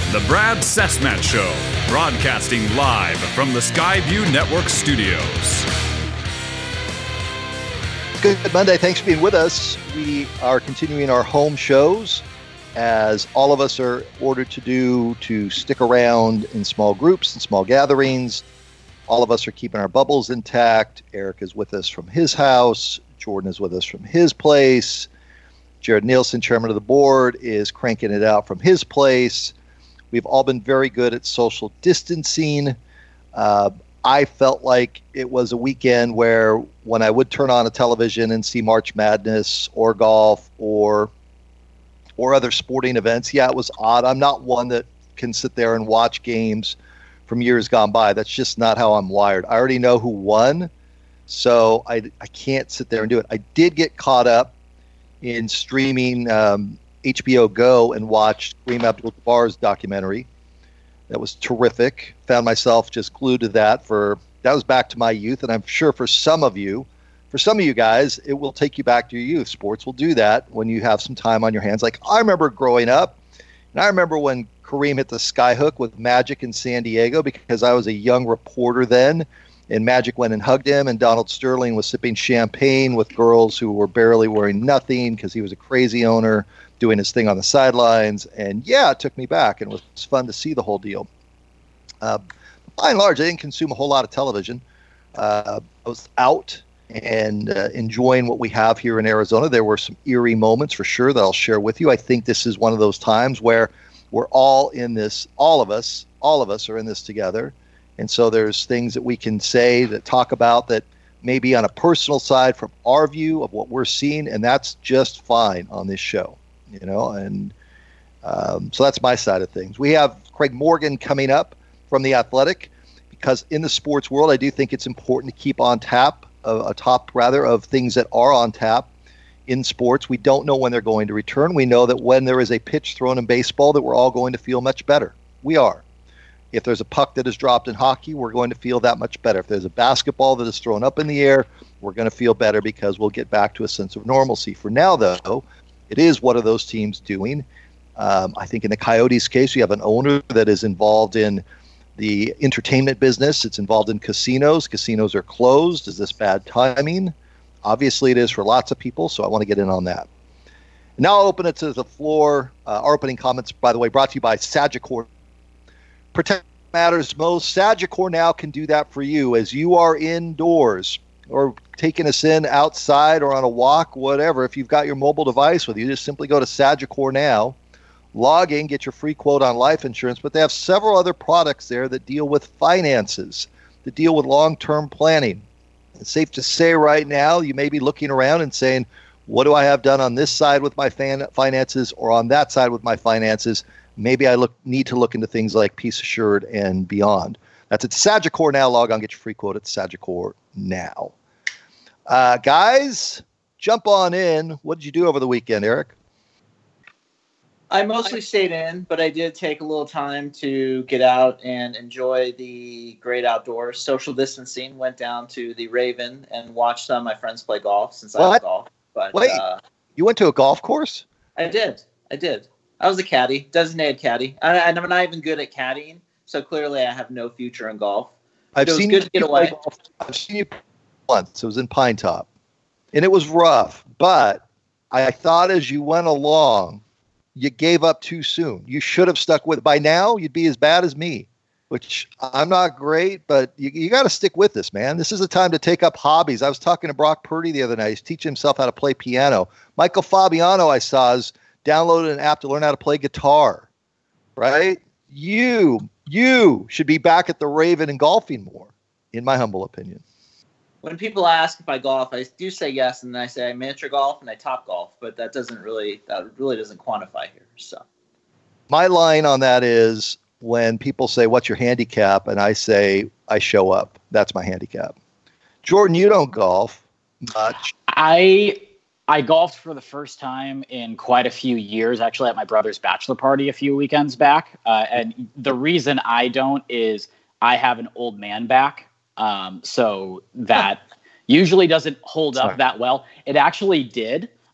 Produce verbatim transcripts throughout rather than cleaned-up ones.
The Brad Cessmat Show, broadcasting live from the Skyview Network studios. Good Monday. Thanks for being with us. We are continuing our home shows, as all of us are ordered to do, to stick around in small groups and small gatherings. All of us are keeping our bubbles intact. Eric is with us from his house. Jordan is with us from his place. Jared Nielsen, chairman of the board, is cranking it out from his place. We've all been very good at social distancing. Uh, I felt like it was a weekend where when I would turn on a television and see March Madness or golf or or other sporting events, yeah, it was odd. I'm not one that can sit there and watch games from years gone by. That's just not how I'm wired. I already know who won, so I, I can't sit there and do it. I did get caught up in streaming um, H B O Go and watched Kareem Abdul-Jabbar's documentary. That was terrific. Found myself just glued to that for, that was back to my youth. And I'm sure for some of you, for some of you guys, it will take you back to your youth. Sports will do that when you have some time on your hands. Like I remember growing up, and I remember when Kareem hit the skyhook with Magic in San Diego, because I was a young reporter then, and Magic went and hugged him, and Donald Sterling was sipping champagne with girls who were barely wearing nothing because he was a crazy owner doing his thing on the sidelines. And yeah, it took me back, and it was fun to see the whole deal. Uh, by and large, I didn't consume a whole lot of television. Uh, I was out and uh, enjoying what we have here in Arizona. There were some eerie moments for sure that I'll share with you. I think this is one of those times where we're all in this, all of us, all of us are in this together. And so there's things that we can say, that talk about, that maybe on a personal side from our view of what we're seeing, and that's just fine on this show. You know, and um, so that's my side of things. We have Craig Morgan coming up from The Athletic, because in the sports world, I do think it's important to keep on tap, uh, a top rather, of things that are on tap in sports. We don't know when they're going to return. We know that when there is a pitch thrown in baseball, that we're all going to feel much better. We are. If there's a puck that is dropped in hockey, we're going to feel that much better. If there's a basketball that is thrown up in the air, we're going to feel better, because we'll get back to a sense of normalcy. For now, though, it is what are those teams doing? Um, I think in the Coyotes case, you have an owner that is involved in the entertainment business. It's involved in casinos. Casinos are closed. Is this bad timing? Obviously, it is for lots of people, so I want to get in on that. Now I'll open it to the floor. Uh, our opening comments, by the way, brought to you by Sagicor. Protect matters most. Sagicor now can do that for you as you are indoors or taking us in outside or on a walk, whatever. If you've got your mobile device with you, just simply go to Sagicor now, log in, get your free quote on life insurance. But they have several other products there that deal with finances, that deal with long-term planning. It's safe to say right now, you may be looking around and saying, what do I have done on this side with my fan- finances or on that side with my finances? Maybe I look need to look into things like Peace Assured and beyond. That's at Sagicor now. Log on, get your free quote at Sagicor now. Uh, guys, jump on in. What did you do over the weekend, Eric? I mostly stayed in, but I did take a little time to get out and enjoy the great outdoors. Social distancing, went down to the Raven and watched some of my friends play golf, since I love golf. But Wait, uh, you went to a golf course? I did. I did. I was a caddy, designated caddy. I, I'm not even good at caddying, so clearly I have no future in golf. I've it was seen good you to get play away. golf. I've seen you once. It was in Pine Top, and it was rough. But I thought as you went along, you gave up too soon. You should have stuck with it. By now, you'd be as bad as me, which I'm not great, but you, you got to stick with this, man. This is the time to take up hobbies. I was talking to Brock Purdy the other night. He's teaching himself how to play piano. Michael Fabiano, I saw, is downloaded an app to learn how to play guitar, right? You, you should be back at the Raven and golfing more, in my humble opinion. When people ask if I golf, I do say yes, and then I say I miniature golf and I top golf, but that doesn't really, that really doesn't quantify here. So my line on that is when people say, what's your handicap? And I say, I show up. That's my handicap. Jordan, you don't golf much. I I golfed for the first time in quite a few years, actually at my brother's bachelor party a few weekends back. Uh, and the reason I don't is I have an old man back. Um, so that usually doesn't hold Sorry. up that well. It actually did.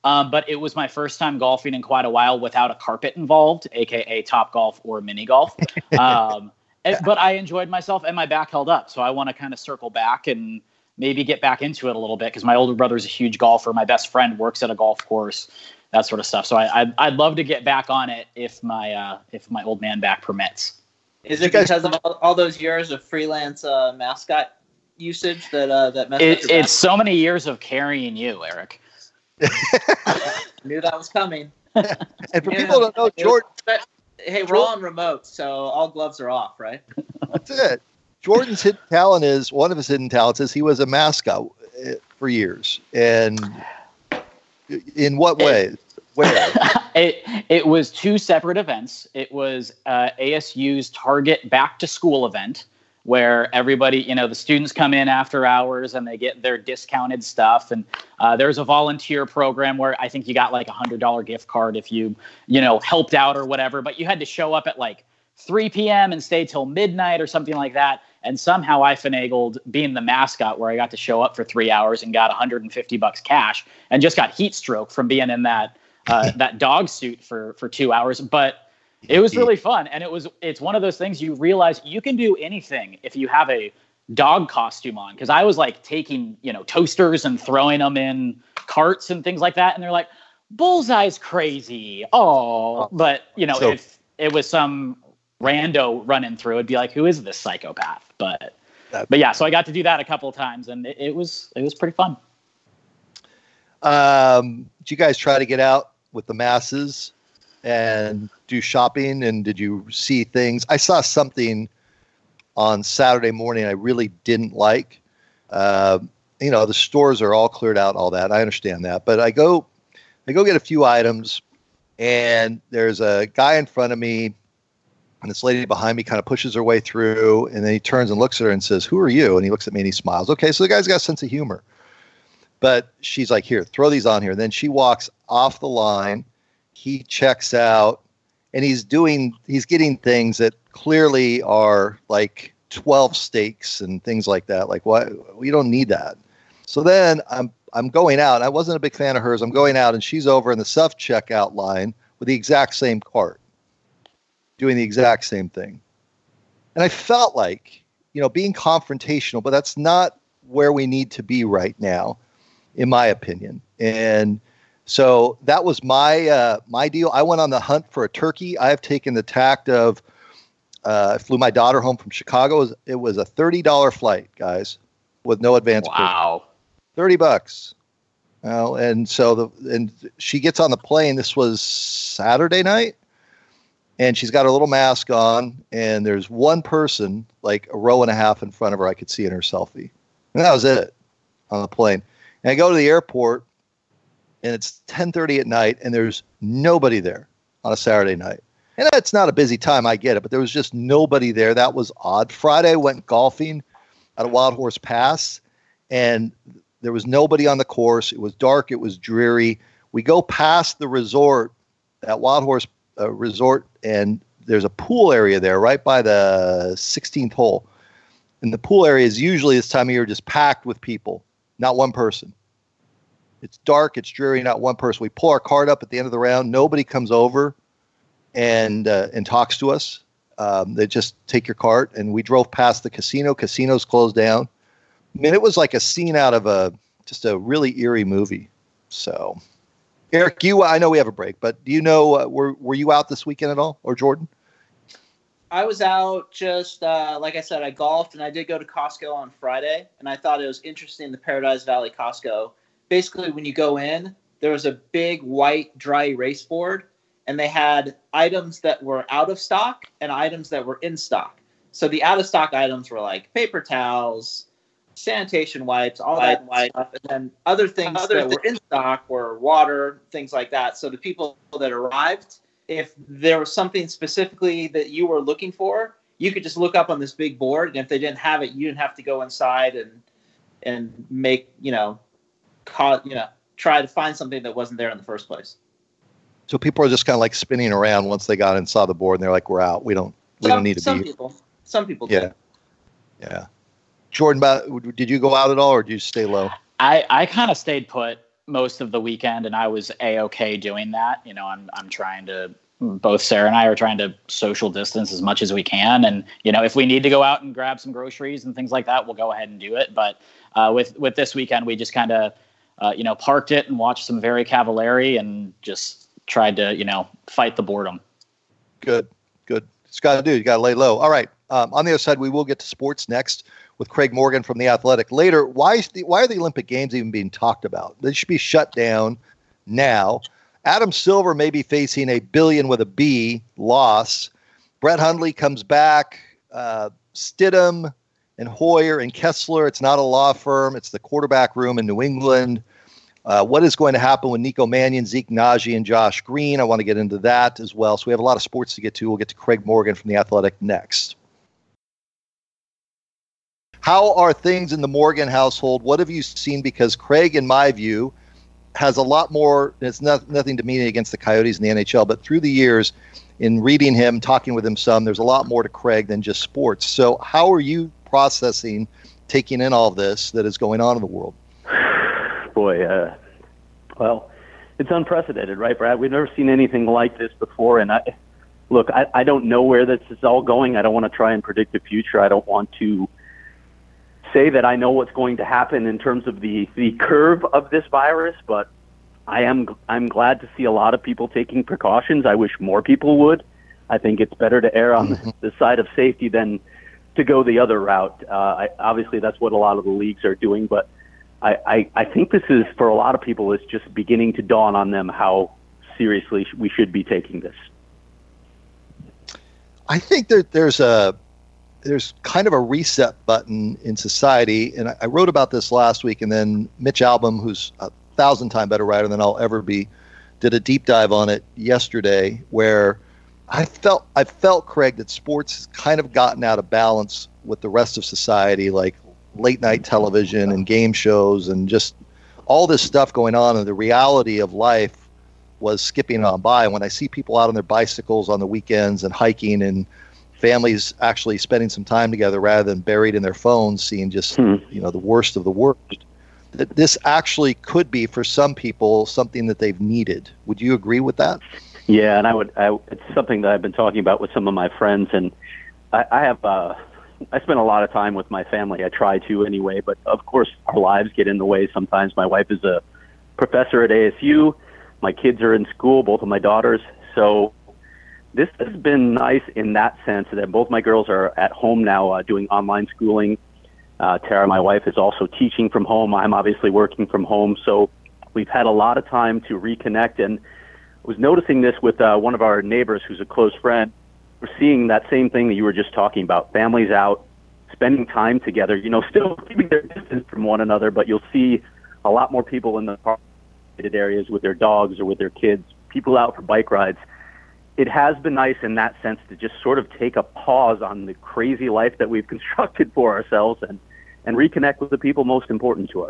Um, but it was my first time golfing in quite a while without a carpet involved, aka Top Golf or mini golf. Um, and, but I enjoyed myself and my back held up. So I want to kind of circle back and maybe get back into it a little bit because my older brother's a huge golfer. My best friend works at a golf course, that sort of stuff. So I, I'd, I'd love to get back on it if my uh, if my old man back permits. Is it because of all, all those years of freelance uh, mascot usage that uh, that messed it, up your It's so many years of carrying you, Eric. Knew that was coming. And for Yeah. people who don't know, Jordan, Hey, we're all on remote, so all gloves are off, right? that's it. Jordan's hidden talent is one of his hidden talents is he was a mascot uh, for years. And in what way? Where? it it was two separate events. It was uh, A S U's Target Back to School event, where everybody, you know, the students come in after hours and they get their discounted stuff. And uh, there's a volunteer program where I think you got like a hundred dollar gift card if you, you know, helped out or whatever. But you had to show up at like three p.m. and stay till midnight or something like that. And somehow I finagled being the mascot where I got to show up for three hours and got one hundred fifty bucks cash and just got heat stroke from being in that uh, that dog suit for for two hours. But it was really fun. And it was it's one of those things you realize you can do anything if you have a dog costume on. Because I was like taking, you know, toasters and throwing them in carts and things like that. And they're like, Bullseye's crazy. Oh, but, you know, So- if it was some rando running through, it'd be like, who is this psychopath? But That- but yeah, so I got to do that a couple of times, and it, it was it was pretty fun. Um, did you guys try to get out with the masses and do shopping? And did you see things? I saw something on Saturday morning I really didn't like. Uh, you know, the stores are all cleared out, all that. I understand that, but I go, I go get a few items, and there's a guy in front of me, and this lady behind me kind of pushes her way through, and then he turns and looks at her and says, "Who are you?" And he looks at me and he smiles. Okay, so the guy's got a sense of humor. But she's like, "Here, throw these on here." And then she walks off the line. He checks out, and he's doing, he's getting things that clearly are like twelve steaks and things like that. Like, what? We don't need that. So then I'm I'm going out. I wasn't a big fan of hers. I'm going out, and she's over in the self checkout line with the exact same cart, doing the exact same thing. And I felt like, you know, being confrontational, but that's not where we need to be right now, in my opinion. And so that was my uh, my deal. I went on the hunt for a turkey. I've taken the tact of, uh, I flew my daughter home from Chicago. It was, it was a thirty dollars flight, guys, with no advance. Wow. thirty bucks. Well, and so the and she gets on the plane. This was Saturday night. And she's got her little mask on, and there's one person like a row and a half in front of her I could see in her selfie. And that was it on the plane. And I go to the airport, and it's ten thirty at night, and there's nobody there on a Saturday night. And it's not a busy time, I get it, but there was just nobody there. That was odd. Friday, I went golfing at a Wild Horse Pass, and there was nobody on the course. It was dark. It was dreary. We go past the resort, that Wild Horse uh, resort, and there's a pool area there right by the sixteenth hole. And the pool area is usually this time of year just packed with people, not one person. It's dark, it's dreary, not one person. We pull our cart up at the end of the round. Nobody comes over and uh, and talks to us. Um, they just take your cart, and we drove past the casino. Casino's closed down. I mean, it was like a scene out of a just a really eerie movie. So, Eric, you I know we have a break, but do you know uh, were were you out this weekend at all, or Jordan? I was out just, uh, like I said, I golfed, and I did go to Costco on Friday, and I thought it was interesting, the Paradise Valley Costco. Basically, when you go in, there was a big white dry erase board, and they had items that were out of stock and items that were in stock. So the out-of-stock items were like paper towels, sanitation wipes, all that stuff. And then other things other that th- were in stock were water, things like that. So the people that arrived, if there was something specifically that you were looking for, you could just look up on this big board, and if they didn't have it, you didn't have to go inside and and make, you know, call, you know, try to find something that wasn't there in the first place. So people are just kind of like spinning around once they got and saw the board, and they're like, "We're out. We don't. We some, don't need to some be." Some people. Some people. Yeah. Did. Yeah. Jordan, did you go out at all, or did you stay low? I, I kind of stayed put. most of the weekend, and I was A-okay doing that. You know, I'm I'm trying to, both Sarah and I are trying to social distance as much as we can. And, you know, if we need to go out and grab some groceries and things like that, we'll go ahead and do it. But uh, with, with this weekend, we just kind of, uh, you know, parked it and watched some very Cavallari and just tried to, you know, fight the boredom. Good, good. It's got to do. You got to lay low. All right. Um, on the other side, we will get to sports next with Craig Morgan from The Athletic. Later, why is the, why are the Olympic Games even being talked about? They should be shut down now. Adam Silver may be facing a billion with a B loss. Brett Hundley comes back. Uh, Stidham and Hoyer and Kessler. It's not a law firm. It's the quarterback room in New England. Uh, what is going to happen with Nico Mannion, Zeke Najee, and Josh Green? I want to get into that as well. So we have a lot of sports to get to. We'll get to Craig Morgan from The Athletic next. How are things in the Morgan household? What have you seen? Because Craig, in my view, has a lot more. It's not, nothing demeaning against the Coyotes in the N H L, but through the years, in reading him, talking with him some, there's a lot more to Craig than just sports. So how are you processing, taking in all this that is going on in the world? Boy, uh, well, it's unprecedented, right, Brad? We've never seen anything like this before. And I, look, I, I don't know where this is all going. I don't want to try and predict the future. I don't want to say that I know what's going to happen in terms of the, the curve of this virus, but I am I'm glad to see a lot of people taking precautions. I wish more people would. I think it's better to err on the, the side of safety than to go the other route. Uh, I, obviously, that's what a lot of the leagues are doing, but I, I, I think this is, for a lot of people, it's just beginning to dawn on them how seriously we should be taking this. I think that there's a there's kind of a reset button in society, and I, I wrote about this last week, and then Mitch Albom, who's a thousand times better writer than I'll ever be, did a deep dive on it yesterday, where I felt I felt, Craig, that sports has kind of gotten out of balance with the rest of society, like late night television and game shows and just all this stuff going on, and the reality of life was skipping on by. And when I see people out on their bicycles on the weekends and hiking, and families actually spending some time together rather than buried in their phones, seeing just hmm. you know the worst of the worst, that this actually could be, for some people, something that they've needed. Would you agree with that? Yeah, and I would. I, it's something that I've been talking about with some of my friends, and I, I have. Uh, I spend a lot of time with my family. I try to anyway, but of course our lives get in the way sometimes. My wife is a professor at A S U. My kids are in school, both of my daughters. So this has been nice in that sense that both my girls are at home now uh, doing online schooling. Uh, Tara, my wife, is also teaching from home. I'm obviously working from home. So we've had a lot of time to reconnect, and I was noticing this with uh, one of our neighbors who's a close friend. We're seeing that same thing that you were just talking about, families out, spending time together, you know, still keeping their distance from one another, but you'll see a lot more people in the areas with their dogs or with their kids, people out for bike rides. It has been nice in that sense to just sort of take a pause on the crazy life that we've constructed for ourselves and, and reconnect with the people most important to us.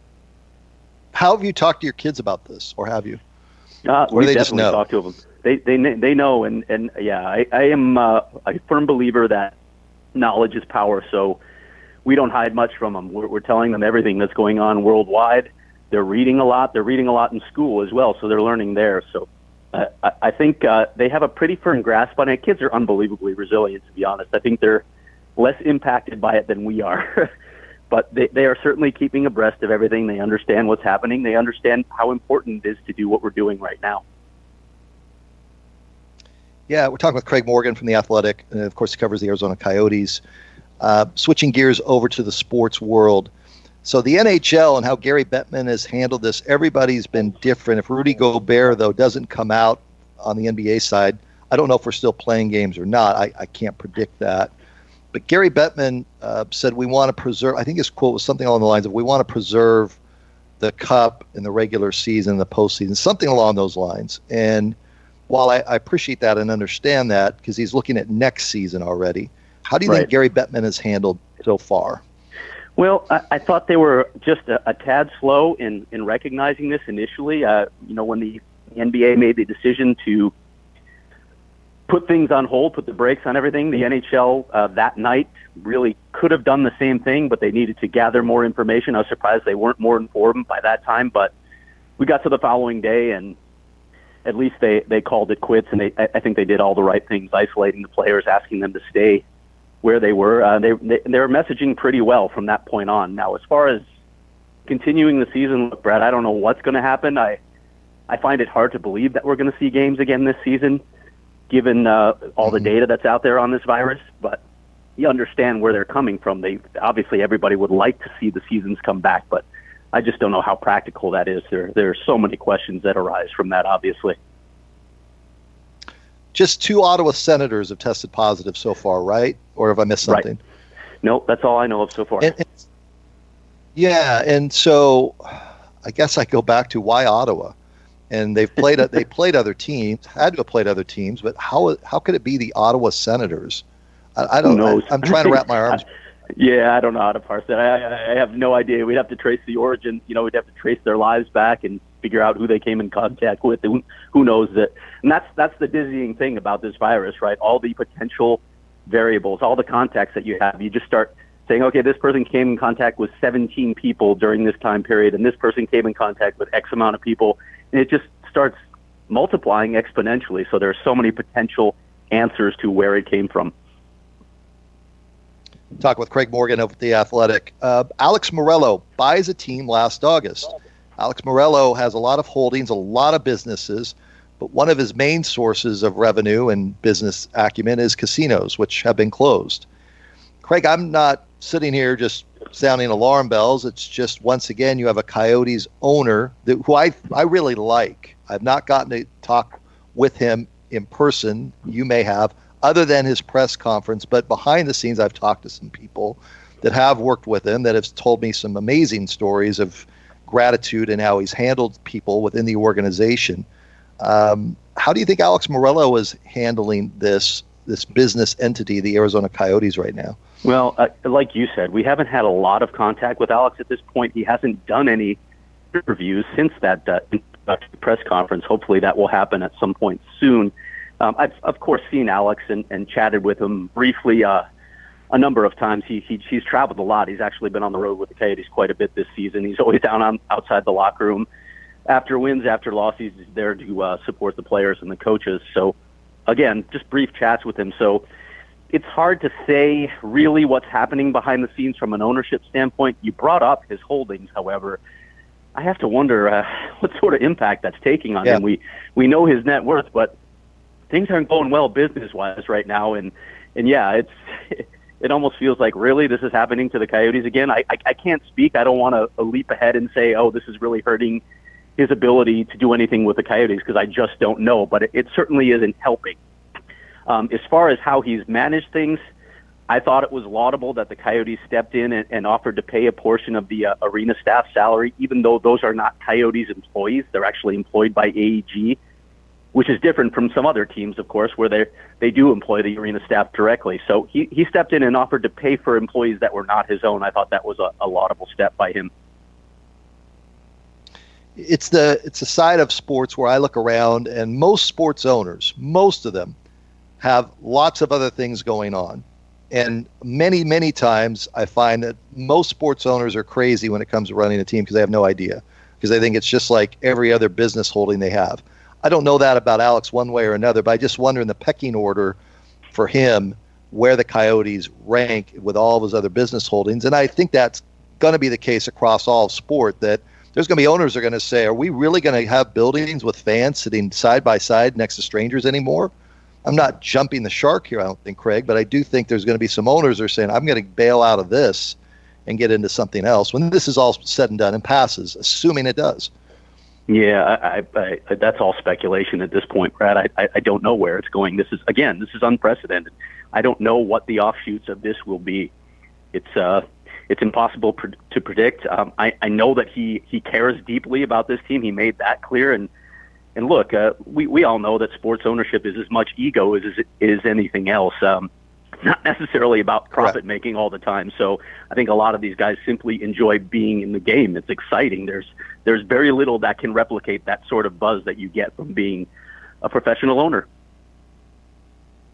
How have you talked to your kids about this, or have you? Uh, or we they definitely just know? talk to them. They they they know, and and yeah, I I am uh, a firm believer that knowledge is power. So we don't hide much from them. We're, we're telling them everything that's going on worldwide. They're reading a lot. They're reading a lot in school as well, so they're learning there. So uh, I, I think uh, they have a pretty firm grasp on it. Kids are unbelievably resilient, to be honest. I think they're less impacted by it than we are. But they, they are certainly keeping abreast of everything. They understand what's happening. They understand how important it is to do what we're doing right now. Yeah, we're talking with Craig Morgan from The Athletic, and of course he covers the Arizona Coyotes. Uh, switching gears over to the sports world. So the N H L and how Gary Bettman has handled this, everybody's been different. If Rudy Gobert, though, doesn't come out on the N B A side, I don't know if we're still playing games or not. I, I can't predict that. But Gary Bettman uh, said we want to preserve, I think his quote was something along the lines of, we want to preserve the cup in the regular season, the postseason, something along those lines. And while I, I appreciate that and understand that, because he's looking at next season already, how do you right. think Gary Bettman has handled so far? Well, I, I thought they were just a, a tad slow in, in recognizing this initially. Uh, you know, when the N B A made the decision to put things on hold, put the brakes on everything, the N H L uh, that night really could have done the same thing, but they needed to gather more information. I was surprised they weren't more informed by that time, but we got to the following day, and at least they, they called it quits, and they, I think they did all the right things, isolating the players, asking them to stay where they were. Uh, they, they they were messaging pretty well from that point on. Now, as far as continuing the season, look, Brad, I don't know what's going to happen. I I find it hard to believe that we're going to see games again this season, given uh, all the data that's out there on this virus. But you understand where they're coming from. They obviously everybody would like to see the seasons come back, but I just don't know how practical that is. There there are so many questions that arise from that, obviously. Just two Ottawa Senators have tested positive so far, right? Or have I missed something? Right. No, that's all I know of so far. And, and, yeah, and so I guess I go back to why Ottawa? And they've played they played other teams, had to have played other teams, but how how could it be the Ottawa Senators? I, I don't know. I'm trying to wrap my arms. Yeah, I don't know how to parse that. I, I have no idea. We'd have to trace the origin. You know, we'd have to trace their lives back and figure out who they came in contact with. And who knows that? And that's that's the dizzying thing about this virus, right? All the potential variables, all the contacts that you have. You just start saying, okay, this person came in contact with seventeen people during this time period, and this person came in contact with X amount of people, and it just starts multiplying exponentially. So there are so many potential answers to where it came from. Talk with Craig Morgan of The Athletic. Uh, Alex Morello buys a team last August. Alex Morello has a lot of holdings, a lot of businesses, but one of his main sources of revenue and business acumen is casinos, which have been closed. Craig, I'm not sitting here just sounding alarm bells. It's just, once again, you have a Coyotes owner that, who I, I really like. I've not gotten to talk with him in person. You may have, other than his press conference, but behind the scenes, I've talked to some people that have worked with him that have told me some amazing stories of gratitude and how he's handled people within the organization. Um, how do you think Alex Morello is handling this this business entity, the Arizona Coyotes, right now? Well, uh, like you said, we haven't had a lot of contact with Alex at this point. He hasn't done any interviews since that uh, press conference. Hopefully that will happen at some point soon. Um, I've, of course, seen Alex and, and chatted with him briefly uh, a number of times. He, he He's traveled a lot. He's actually been on the road with the Coyotes quite a bit this season. He's always down on, outside the locker room. After wins, after losses, he's there to uh, support the players and the coaches. So, again, just brief chats with him. So it's hard to say really what's happening behind the scenes from an ownership standpoint. You brought up his holdings, however. I have to wonder uh, what sort of impact that's taking on yeah. him. We we know his net worth, but things aren't going well business-wise right now, and and yeah, it's it almost feels like, really, this is happening to the Coyotes again. I I, I can't speak. I don't want to leap ahead and say, oh, this is really hurting his ability to do anything with the Coyotes, because I just don't know. But it, it certainly isn't helping. Um, as far as how he's managed things, I thought it was laudable that the Coyotes stepped in and, and offered to pay a portion of the uh, arena staff salary, even though those are not Coyotes employees. They're actually employed by A E G, which is different from some other teams, of course, where they they do employ the arena staff directly. So he, he stepped in and offered to pay for employees that were not his own. I thought that was a, a laudable step by him. It's the it's a side of sports where I look around, and most sports owners, most of them, have lots of other things going on. And many, many times I find that most sports owners are crazy when it comes to running a team because they have no idea, because they think it's just like every other business holding they have. I don't know that about Alex one way or another, but I just wonder in the pecking order for him where the Coyotes rank with all of his other business holdings. And I think that's going to be the case across all of sport, that there's going to be owners that are going to say, are we really going to have buildings with fans sitting side by side next to strangers anymore? I'm not jumping the shark here, I don't think, Craig, but I do think there's going to be some owners that are saying, I'm going to bail out of this and get into something else when this is all said and done and passes, assuming it does. Yeah, I, I, I, that's all speculation at this point, Brad. I, I, I don't know where it's going. This is, again, this is unprecedented. I don't know what the offshoots of this will be. It's uh, it's impossible pr- to predict. Um, I, I know that he, he cares deeply about this team. He made that clear. And and look, uh, we, we all know that sports ownership is as much ego as as, as anything else. Um, not necessarily about profit making all the time. So I think a lot of these guys simply enjoy being in the game. It's exciting. There's there's very little that can replicate that sort of buzz that you get from being a professional owner.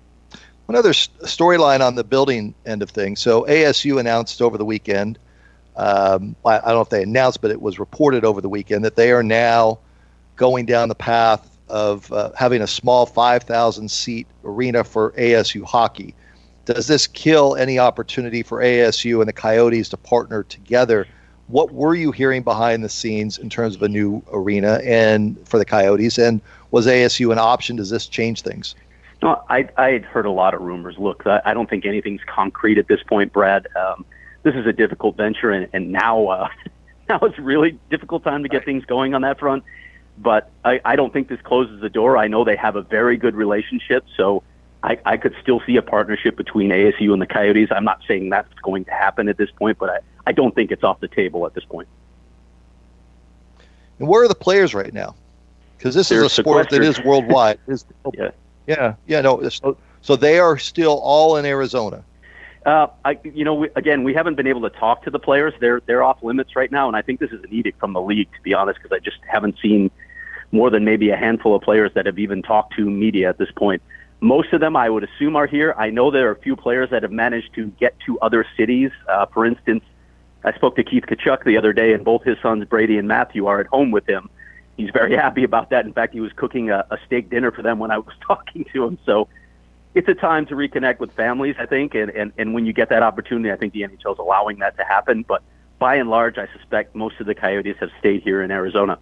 One other storyline on the building end of things. So A S U announced over the weekend Um, I, I don't know if they announced, but it was reported over the weekend that they are now going down the path of uh, having a small five thousand seat arena for A S U hockey. Does this kill any opportunity for A S U and the Coyotes to partner together? What were you hearing behind the scenes in terms of a new arena and for the Coyotes? And was A S U an option? Does this change things? No, I I had heard a lot of rumors. Look, I, I don't think anything's concrete at this point, Brad. Um, this is a difficult venture, and, and now uh, now it's a really difficult time to get things going on that front. But I, I don't think this closes the door. I know they have a very good relationship, so I, I could still see a partnership between A S U and the Coyotes. I'm not saying that's going to happen at this point, but I, I don't think it's off the table at this point. And where are the players right now? Because this They're is a sport that is worldwide. Is, yeah, yeah, yeah. No, so, so they are still all in Arizona. Uh, I, you know, we, again, we haven't been able to talk to the players. They're they're off limits right now, and I think this is an edict from the league, to be honest, because I just haven't seen more than maybe a handful of players that have even talked to media at this point. Most of them, I would assume, are here. I know there are a few players that have managed to get to other cities. Uh, for instance, I spoke to Keith Tkachuk the other day, and both his sons, Brady and Matthew, are at home with him. He's very happy about that. In fact, he was cooking a, a steak dinner for them when I was talking to him. So it's a time to reconnect with families, I think, and, and, and when you get that opportunity, I think the N H L is allowing that to happen. But by and large, I suspect most of the Coyotes have stayed here in Arizona.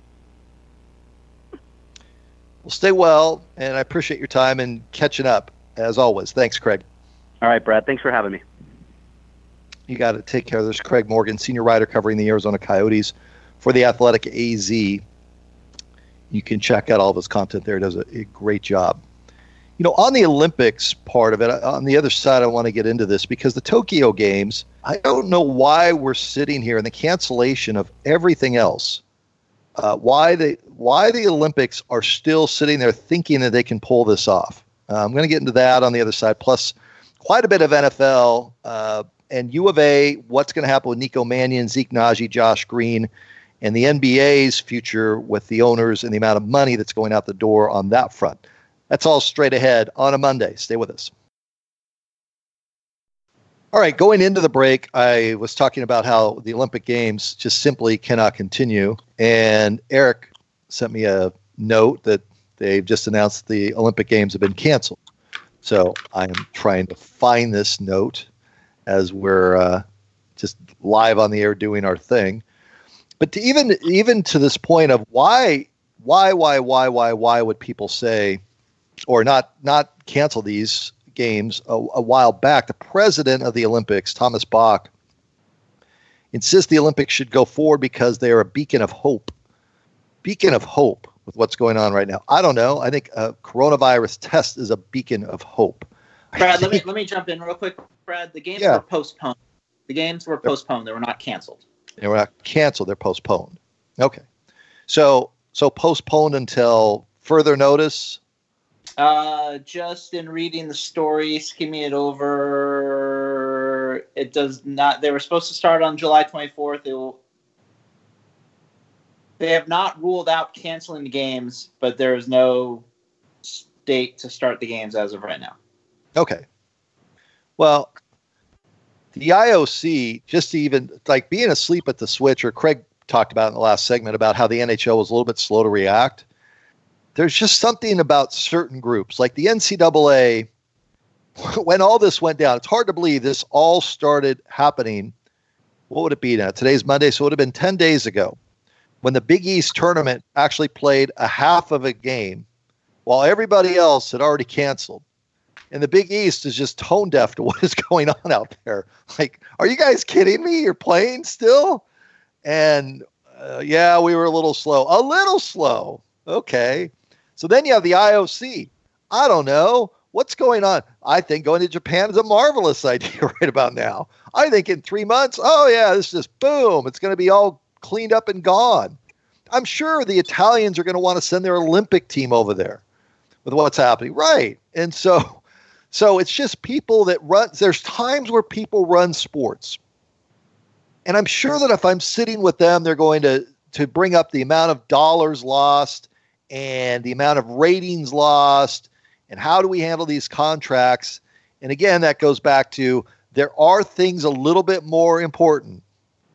Well, stay well, and I appreciate your time and catching up, as always. Thanks, Craig. All right, Brad. Thanks for having me. You got to take care of this. Craig Morgan, senior writer covering the Arizona Coyotes for The Athletic A Z. You can check out all of his content there. He does a, a great job. You know, on the Olympics part of it, on the other side, I want to get into this because the Tokyo Games, I don't know why we're sitting here in the cancellation of everything else. Uh, why the why the Olympics are still sitting there thinking that they can pull this off. Uh, I'm going to get into that on the other side, plus quite a bit of N F L uh, and U of A, what's going to happen with Nico Mannion, Zeke Naji, Josh Green, and the N B A's future with the owners and the amount of money that's going out the door on that front. That's all straight ahead on a Monday. Stay with us. All right, going into the break, I was talking about how the Olympic Games just simply cannot continue. And Eric sent me a note that they've just announced the Olympic Games have been canceled. So I'm trying to find this note as we're uh, just live on the air doing our thing. But to even even to this point of why, why, why, why, why, why would people say, or not not cancel these games a, a while back, the president of the Olympics, Thomas Bach, insists the Olympics should go forward because they are a beacon of hope. Beacon of hope with what's going on right now. I don't know. I think a coronavirus test is a beacon of hope. Brad, let me let me jump in real quick. Brad, the games yeah. were postponed. The games were postponed. They were not canceled. They were not canceled. They're postponed. Okay. So so postponed until further notice. Uh, just in reading the story, skimming it over, it does not. They were supposed to start on July twenty-fourth. They will. They have not ruled out canceling the games, but there is no date to start the games as of right now. Okay. Well, the I O C, just even like being asleep at the switch, or Craig talked about in the last segment about how the N H L was a little bit slow to react. There's just something about certain groups, like the N C double A, when all this went down, it's hard to believe this all started happening. What would it be now? Today's Monday, so it would have been ten days ago when the Big East tournament actually played a half of a game while everybody else had already canceled. And the Big East is just tone deaf to what is going on out there. Like, are you guys kidding me? You're playing still? And uh, yeah, we were a little slow. A little slow. Okay. So then you have the I O C. I don't know. What's going on? I think going to Japan is a marvelous idea right about now. I think in three months, oh yeah, this is just boom. It's going to be all cleaned up and gone. I'm sure the Italians are going to want to send their Olympic team over there with what's happening. Right. And so, so it's just people that run. There's times where people run sports. And I'm sure that if I'm sitting with them, they're going to, to bring up the amount of dollars lost and the amount of ratings lost, and how do we handle these contracts? And again, that goes back to there are things a little bit more important,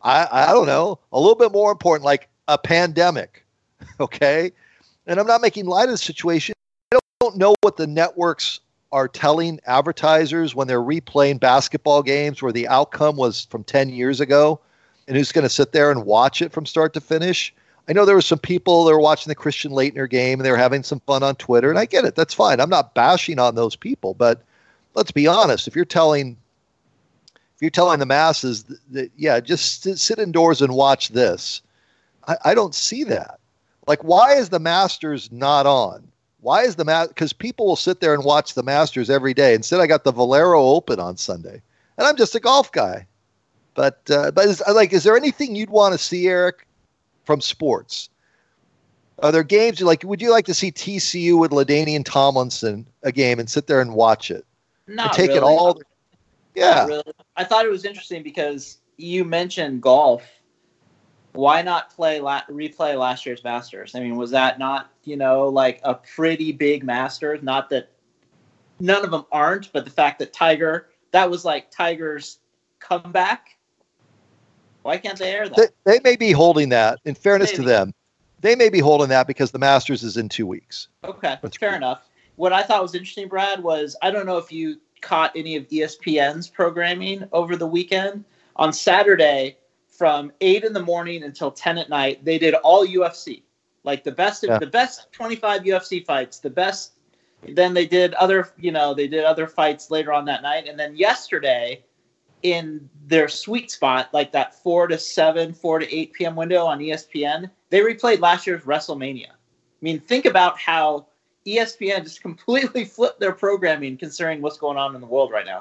I, I don't know, a little bit more important, like a pandemic. Okay. And I'm not making light of the situation. I don't, don't know what the networks are telling advertisers when they're replaying basketball games where the outcome was from ten years ago, and who's going to sit there and watch it from start to finish. I know there were some people that were watching the Christian Laettner game and they were having some fun on Twitter, and I get it. That's fine. I'm not bashing on those people, but let's be honest. If you're telling, if you're telling the masses that, that yeah, just sit, sit indoors and watch this, I, I don't see that. Like, why is the Masters not on? Why is the Masters? Because people will sit there and watch the Masters every day. Instead, I got the Valero Open on Sunday, and I'm just a golf guy. But uh, but is, like, is there anything you'd want to see, Eric, from sports? Are there games like? Would you like to see T C U with LaDainian Tomlinson a game and sit there and watch it? Not and take really. it all. The, yeah, Not really. I thought it was interesting because you mentioned golf. Why not play la- replay last year's Masters? I mean, was that not, you know, like a pretty big Masters? Not that none of them aren't, but the fact that Tiger, that was like Tiger's comeback. Why can't they air that? They, they may be holding that. In fairness Maybe. to them, they may be holding that because the Masters is in two weeks. Okay, That's fair cool. enough. What I thought was interesting, Brad, was I don't know if you caught any of E S P N's programming over the weekend. On Saturday, from eight in the morning until ten at night, they did all U F C, like the best, Yeah. the best twenty-five U F C fights, the best. Then they did other, you know, they did other fights later on that night, and then yesterday, in their sweet spot, like that four to seven, four to eight p.m. window on E S P N, they replayed last year's WrestleMania. I mean, think about how E S P N just completely flipped their programming, considering what's going on in the world right now.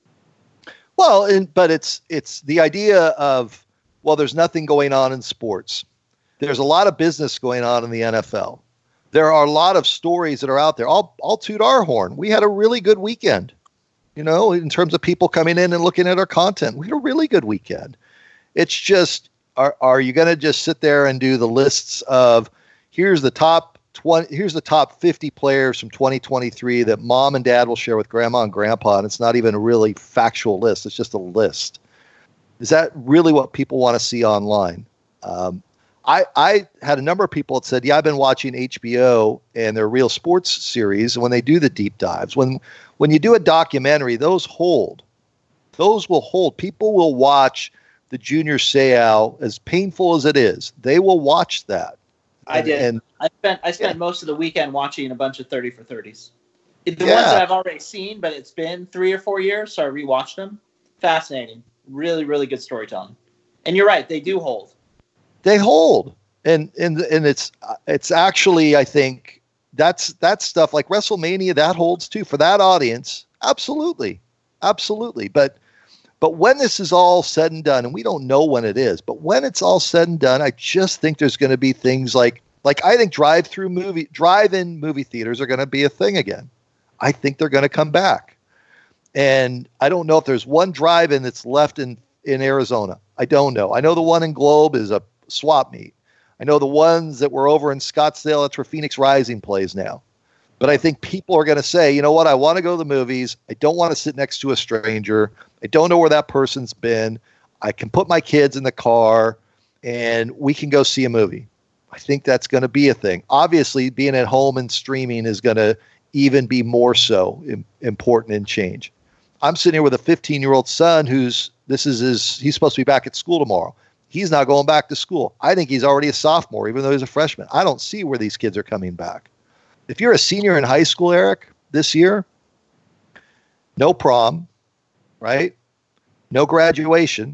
Well, and, but it's it's the idea of, well, there's nothing going on in sports. There's a lot of business going on in the N F L. There are a lot of stories that are out there. I'll, I'll toot our horn. We had a really good weekend, you know, in terms of people coming in and looking at our content. We had a really good weekend. It's just, are, are you going to just sit there and do the lists of here's the top twenty, here's the top fifty players from twenty twenty-three that mom and dad will share with grandma and grandpa, and it's not even a really factual list. It's just a list. Is that really what people want to see online? Um, I, I had a number of people that said, yeah, I've been watching H B O and their Real Sports series. And when they do the deep dives, when, when you do a documentary, those hold. Those will hold. People will watch the Junior Seau, as painful as it is. They will watch that. I And- did. and I spent I spent Yeah. most of the weekend watching a bunch of thirty for thirties. The Yeah. ones that I've already seen, but it's been three or four years, so I rewatched them. Fascinating. Really, really good storytelling. And you're right, they do hold. they hold, and and and it's it's actually, I think that's that's stuff like WrestleMania that holds too for that audience. Absolutely, absolutely. But but when this is all said and done, and we don't know when it is, but when it's all said and done, I just think there's going to be things like like I think drive-through movie drive-in movie theaters are going to be a thing again. I think they're going to come back, and I don't know if there's one drive-in that's left in in Arizona. I don't know. I know the one in Globe is a swap meet. I know the ones that were over in Scottsdale, that's where Phoenix Rising plays now. But I think people are going to say, you know what? I want to go to the movies. I don't want to sit next to a stranger. I don't know where that person's been. I can put my kids in the car and we can go see a movie. I think that's going to be a thing. Obviously, being at home and streaming is going to even be more so im- important and change. I'm sitting here with a fifteen-year-old son who's, this is his, he's supposed to be back at school tomorrow. He's not going back to school. I think he's already a sophomore, even though he's a freshman. I don't see where these kids are coming back. If you're a senior in high school, Eric, this year, no prom, right? No graduation.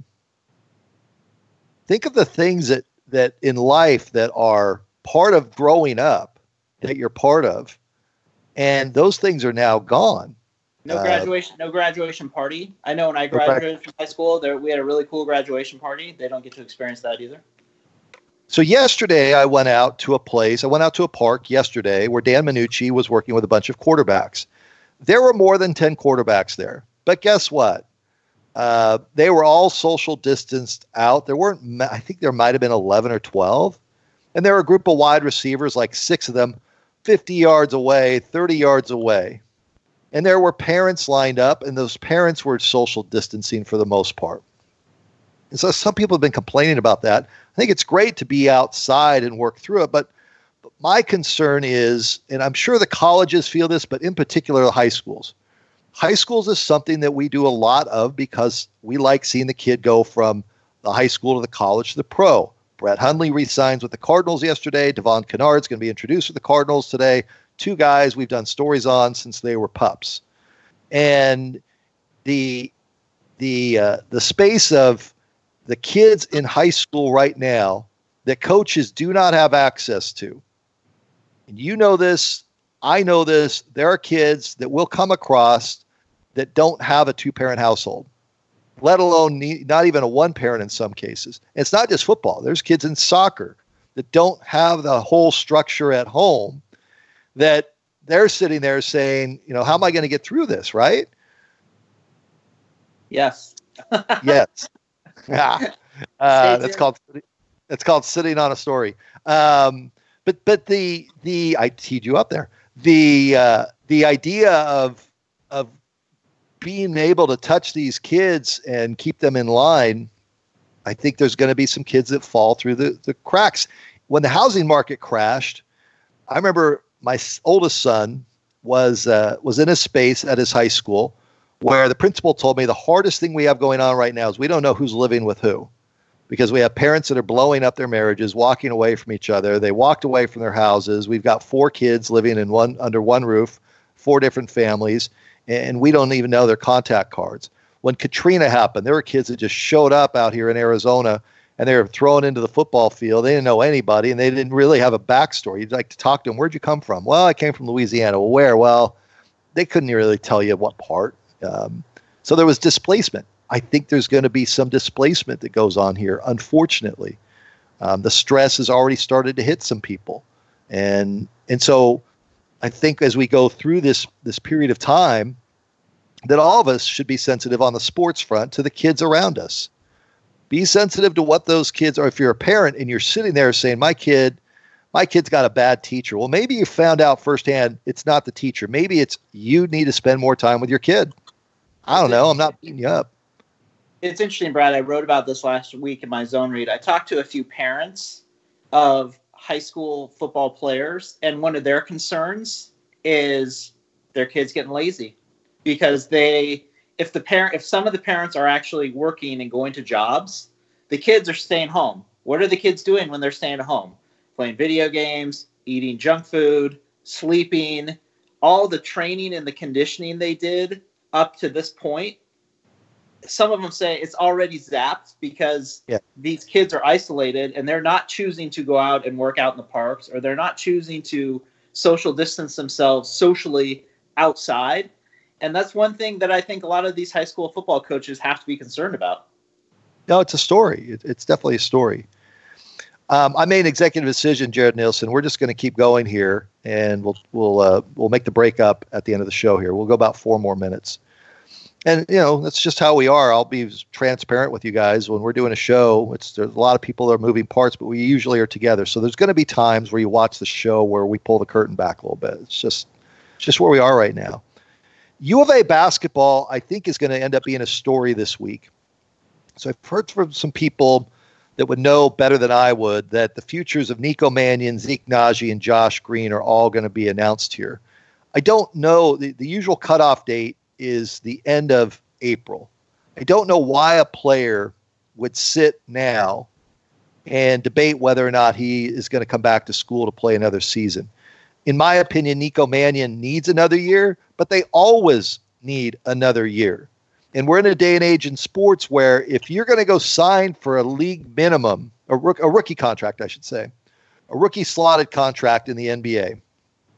Think of the things that, that in life that are part of growing up, that you're part of, and those things are now gone. No Uh, graduation, no graduation party. I know when I grad- graduated from high school, there we had a really cool graduation party. They don't get to experience that either. So yesterday I went out to a place, I went out to a park yesterday where Dan Minucci was working with a bunch of quarterbacks. There were more than ten quarterbacks there. But guess what? Uh, they were all social distanced out. There weren't, ma- I think there might have been eleven or twelve. And there were a group of wide receivers, like six of them, fifty yards away, thirty yards away. And there were parents lined up, and those parents were social distancing for the most part. And so some people have been complaining about that. I think it's great to be outside and work through it, but, but my concern is, and I'm sure the colleges feel this, but in particular the high schools. High schools is something that we do a lot of because we like seeing the kid go from the high school to the college to the pro. Brett Hundley re-signs with the Cardinals yesterday. Devon Kennard's going to be introduced with the Cardinals today. Two guys we've done stories on since they were pups. And the the uh, the space of the kids in high school right now that coaches do not have access to. And you know this, I know this, there are kids that will come across that don't have a two-parent household, let alone need, not even a one-parent in some cases. And it's not just football. There's kids in soccer that don't have the whole structure at home, that they're sitting there saying, you know, how am I going to get through this, right? Yes. Yes. Yeah. Uh, that's called that's called sitting on a story. Um, but but the the I teed you up there. The uh, the idea of of being able to touch these kids and keep them in line, I think there's going to be some kids that fall through the, the cracks. When the housing market crashed, I remember my oldest son was uh, was in a space at his high school where the principal told me the hardest thing we have going on right now is we don't know who's living with who, because we have parents that are blowing up their marriages, walking away from each other. They walked away from their houses. We've got four kids living in one under one roof, four different families, and we don't even know their contact cards. When Katrina happened, there were kids that just showed up out here in Arizona, and they were thrown into the football field. They didn't know anybody, and they didn't really have a backstory. You'd like to talk to them. Where'd you come from? Well, I came from Louisiana. Well, where? Well, they couldn't really tell you what part. Um, so there was displacement. I think there's going to be some displacement that goes on here, unfortunately. Um, the stress has already started to hit some people. And and so I think as we go through this this period of time, that all of us should be sensitive on the sports front to the kids around us. Be sensitive to what those kids are. If you're a parent and you're sitting there saying, my kid, my kid's got a bad teacher. Well, maybe you found out firsthand it's not the teacher. Maybe it's you need to spend more time with your kid. I don't know. I'm not beating you up. It's interesting, Brad. I wrote about this last week in my zone read. I talked to a few parents of high school football players, and one of their concerns is their kids getting lazy because they, if the parent, if some of the parents are actually working and going to jobs, the kids are staying home. What are the kids doing when they're staying at home? Playing video games, eating junk food, sleeping, all the training and the conditioning they did up to this point. Some of them say it's already zapped because yeah. these kids are isolated and they're not choosing to go out and work out in the parks, or they're not choosing to social distance themselves socially outside. And that's one thing that I think a lot of these high school football coaches have to be concerned about. No, it's a story. It, it's definitely a story. Um, I made an executive decision, Jared Nielsen. We're just going to keep going here, and we'll we'll uh, we'll make the break up at the end of the show here. We'll go about four more minutes. And, you know, that's just how we are. I'll be transparent with you guys. When we're doing a show, it's there's a lot of people that are moving parts, but we usually are together. So there's going to be times where you watch the show where we pull the curtain back a little bit. It's just, it's just where we are right now. U of A basketball, I think, is going to end up being a story this week. So I've heard from some people that would know better than I would that the futures of Nico Mannion, Zeke Naji, and Josh Green are all going to be announced here. I don't know. The, the usual cutoff date is the end of April. I don't know why a player would sit now and debate whether or not he is going to come back to school to play another season. In my opinion, Nico Mannion needs another year, but they always need another year. And we're in a day and age in sports where if you're going to go sign for a league minimum, a, rook, a rookie contract, I should say, a rookie slotted contract in the N B A,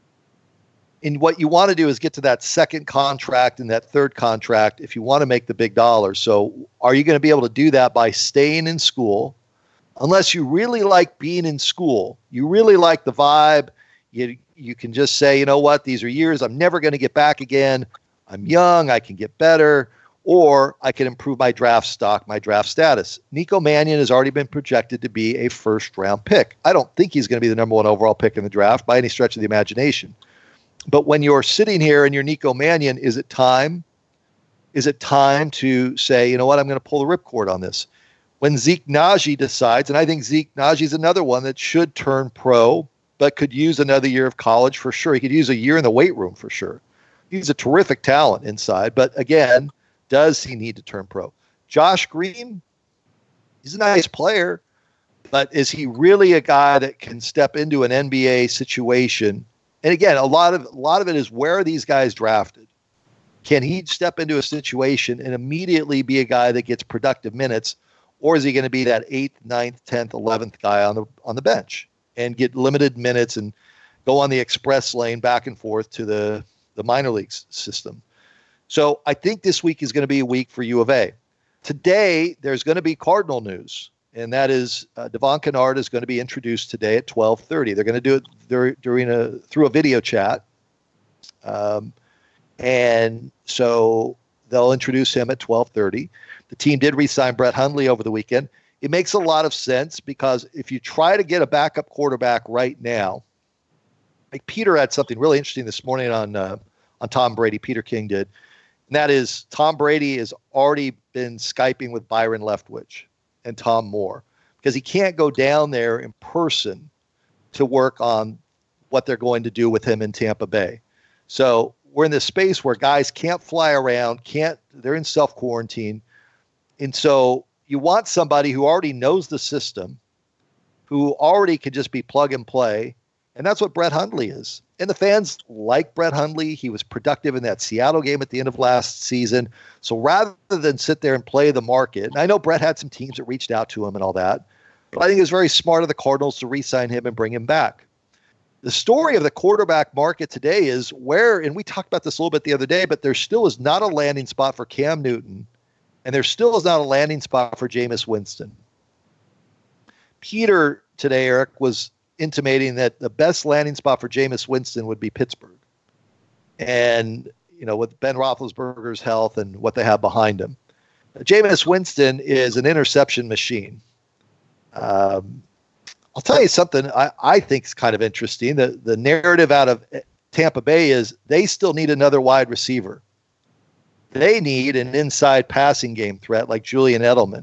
and what you want to do is get to that second contract and that third contract if you want to make the big dollars. So are you going to be able to do that by staying in school? Unless you really like being in school, you really like the vibe, you you can just say, you know what, these are years I'm never going to get back again. I'm young, I can get better, or I can improve my draft stock, my draft status. Nico Mannion has already been projected to be a first-round pick. I don't think he's going to be the number one overall pick in the draft by any stretch of the imagination. But when you're sitting here and you're Nico Mannion, is it time? Is it time to say, you know what, I'm going to pull the ripcord on this? when Zeke Nnaji decides, and I think Zeke Nnaji is another one that should turn pro, but could use another year of college for sure. He could use a year in the weight room for sure. He's a terrific talent inside, but again, does he need to turn pro? Josh Green, he's a nice player, but is he really a guy that can step into an N B A situation? And again, a lot of a lot of it is, where are these guys drafted? Can he step into a situation and immediately be a guy that gets productive minutes, or is he going to be that eighth, ninth, tenth, eleventh guy on the on the bench and get limited minutes and go on the express lane back and forth to the, the minor leagues system? So I think this week is going to be a week for U of A. Today, there's going to be Cardinal news, and that is uh, Devon Kennard is going to be introduced today at twelve thirty. They're going to do it dur- during a through a video chat. Um, and so they'll introduce him at twelve thirty. The team did re-sign Brett Hundley over the weekend. It makes a lot of sense, because if you try to get a backup quarterback right now, like Peter had something really interesting this morning on uh, on Tom Brady, Peter King did, and that is Tom Brady has already been Skyping with Byron Leftwich and Tom Moore, because he can't go down there in person to work on what they're going to do with him in Tampa Bay. So we're in this space where guys can't fly around, can't, they're in self-quarantine. And so you want somebody who already knows the system, who already can just be plug and play. And that's what Brett Hundley is. And the fans like Brett Hundley. He was productive in that Seattle game at the end of last season. So rather than sit there and play the market, and I know Brett had some teams that reached out to him and all that, but I think it was very smart of the Cardinals to re-sign him and bring him back. The story of the quarterback market today is where, and we talked about this a little bit the other day, but there still is not a landing spot for Cam Newton, and there still is not a landing spot for Jameis Winston. Peter today, Eric, was intimating that the best landing spot for Jameis Winston would be Pittsburgh. And, you know, with Ben Roethlisberger's health and what they have behind him. Jameis Winston is an interception machine. Um, I'll tell you something I, I think is kind of interesting. The, the narrative out of Tampa Bay is they still need another wide receiver. They need an inside passing game threat like Julian Edelman.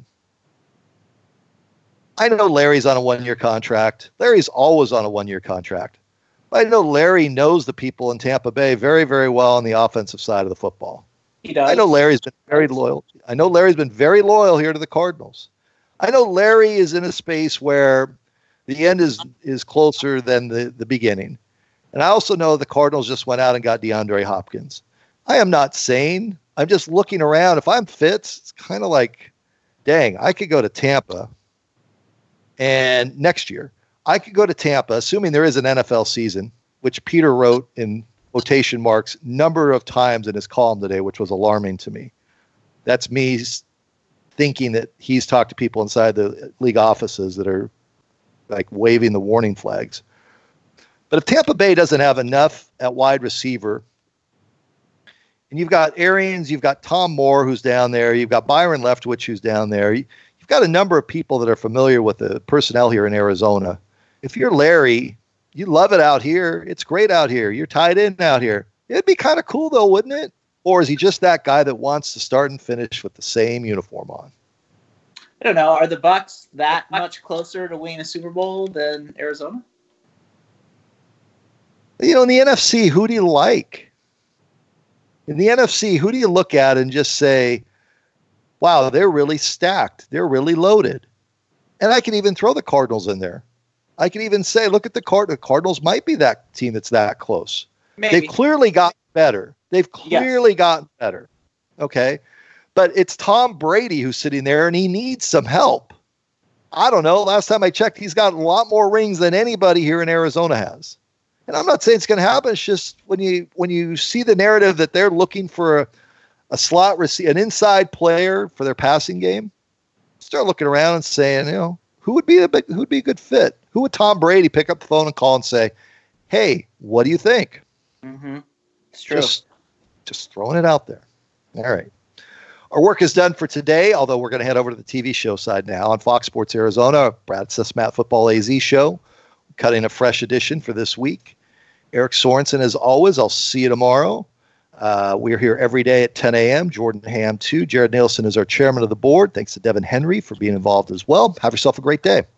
I know Larry's on a one-year contract. Larry's always on a one-year contract. But I know Larry knows the people in Tampa Bay very, very well on the offensive side of the football. He does. I know Larry's been very loyal. I know Larry's been very loyal here to the Cardinals. I know Larry is in a space where the end is is closer than the, the beginning. And I also know the Cardinals just went out and got DeAndre Hopkins. I am not sane. I'm just looking around. If I'm Fitz, it's kind of like, dang, I could go to Tampa. And next year, I could go to Tampa, assuming there is an N F L season, which Peter wrote in quotation marks number of times in his column today, which was alarming to me. That's me thinking that he's talked to people inside the league offices that are like waving the warning flags. But if Tampa Bay doesn't have enough at wide receiver, and you've got Arians, you've got Tom Moore, who's down there, you've got Byron Leftwich, who's down there, you've got a number of people that are familiar with the personnel here in Arizona. If you're Larry, you love it out here. It's great out here. You're tied in out here. It'd be kind of cool, though, wouldn't it? Or is he just that guy that wants to start and finish with the same uniform on? I don't know. Are the Bucs that much closer to winning a Super Bowl than Arizona? You know, in the N F C, who do you like? In the N F C, who do you look at and just say, wow, they're really stacked. They're really loaded. And I can even throw the Cardinals in there. I can even say, look at the Card. The Cardinals might be that team that's that close. Maybe. They've clearly gotten better. They've clearly yes. gotten better. Okay. But it's Tom Brady who's sitting there and he needs some help. I don't know. Last time I checked, he's got a lot more rings than anybody here in Arizona has. And I'm not saying it's going to happen. It's just when you when you see the narrative that they're looking for a, a slot receiver, an inside player for their passing game, start looking around and saying, you know, who would be a big, who would be a good fit? Who would Tom Brady pick up the phone and call and say, hey, what do you think? Mm-hmm. It's true. Just, just throwing it out there. All right. Our work is done for today, although we're going to head over to the T V show side now on Fox Sports Arizona, Brad Sismat Football A Z show, cutting a fresh edition for this week. Eric Sorensen, as always, I'll see you tomorrow. Uh, we are here every day at ten a.m. Jordan Ham, too. Jared Nielsen is our chairman of the board. Thanks to Devin Henry for being involved as well. Have yourself a great day.